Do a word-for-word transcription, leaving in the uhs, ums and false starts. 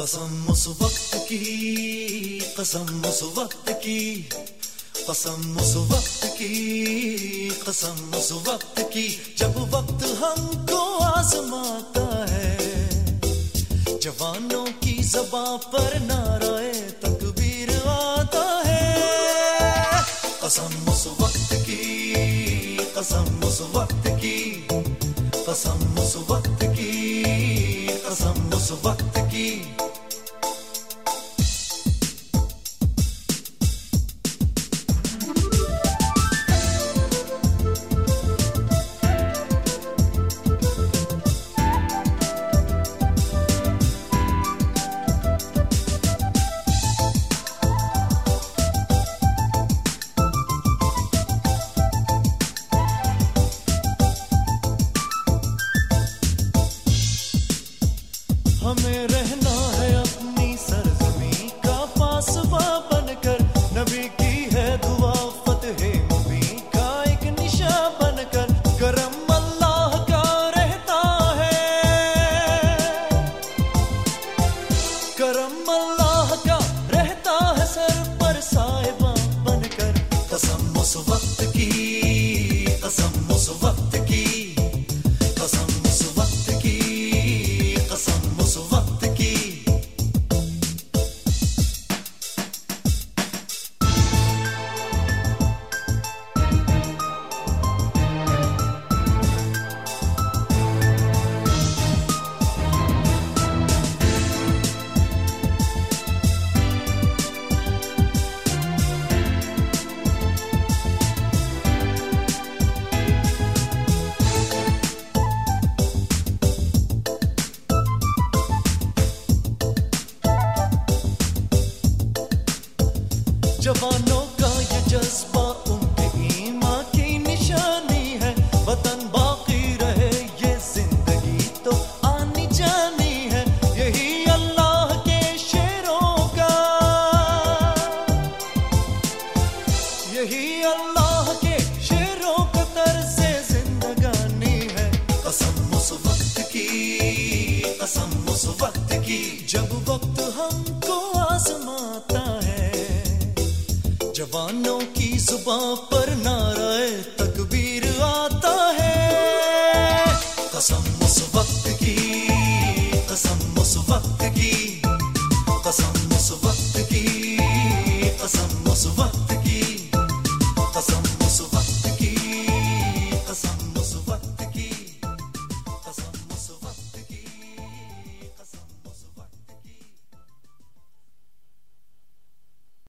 कसम उस वक्त की, कसम उस वक्त की, कसम उस वक्त की, कसम उस वक्त की, जब वक्त हमको आजमाता है। जवानों की ज़बां पर नाराए तकबीर आता है। कसम उस वक्त की, कसम उस वक्त की, कसम उस वक्त की, कसम उस वक्त की। हमें रहना है अपनी सरज़मीं का पासबा बनकर, नबी की है दुआ फतहे मुबीन का एक निशा बनकर। करम अल्लाह का रहता है, करम अल्लाह का रहता है सर पर साहिबा बनकर। कसम उस वक्त की, कसम उस वक्त की, कसम उस वक्त की, कसम उस वक्त की। जवानों का ये जज्बा उनके ईमान की निशानी है। वतन बाकी रहे ये जिंदगी तो आनी जानी है। यही अल्लाह के शेरों का, यही अल्लाह के शेरों का तर्ज़े जिंदगानी है। कसम उस वक्त की, कसम उस वक्त की, जब वक्त हमको आजमाता है। जवानों की ज़ुबां पर नाराए तकबीर आता है। कसम उस वक्त की, कसम उस वक्त की, कसम उस वक्त की, कसम उस वक्त की।